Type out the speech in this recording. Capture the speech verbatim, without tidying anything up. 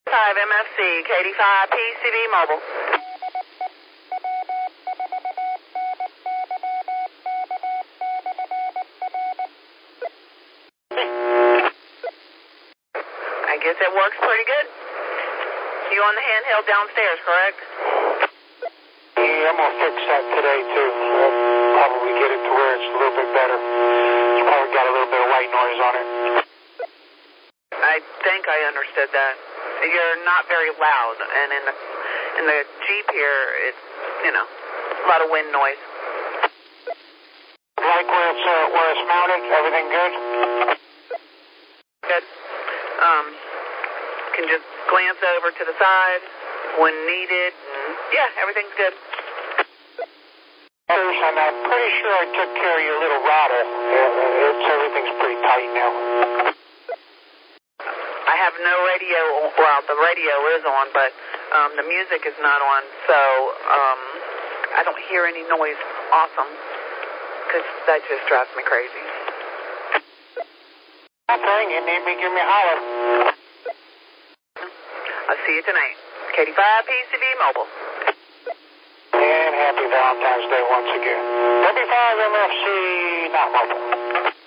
five M F C, K D five P C B mobile. I guess it works pretty good. You on the handheld downstairs, correct? Yeah, I'm going to fix that today, too. I'll probably get it to where it's a little bit better. It's probably got a little bit of white noise on it. I think I understood that. You're not very loud, and in the in the Jeep here, it's, you know, a lot of wind noise. Like where it's, uh, where it's mounted, everything good? Good. Um, can just glance over to the side when needed. And yeah, everything's good. And I'm pretty sure I took care of your little router. Uh, it's, everything's pretty tight now. I have no radio, well, the radio is on, but um, the music is not on, so um, I don't hear any noise. Awesome. Because that just drives me crazy. Okay, you need me, give me a holler. I'll see you tonight. K D five P C B mobile. And happy Valentine's Day once again. W five M F C, not mobile.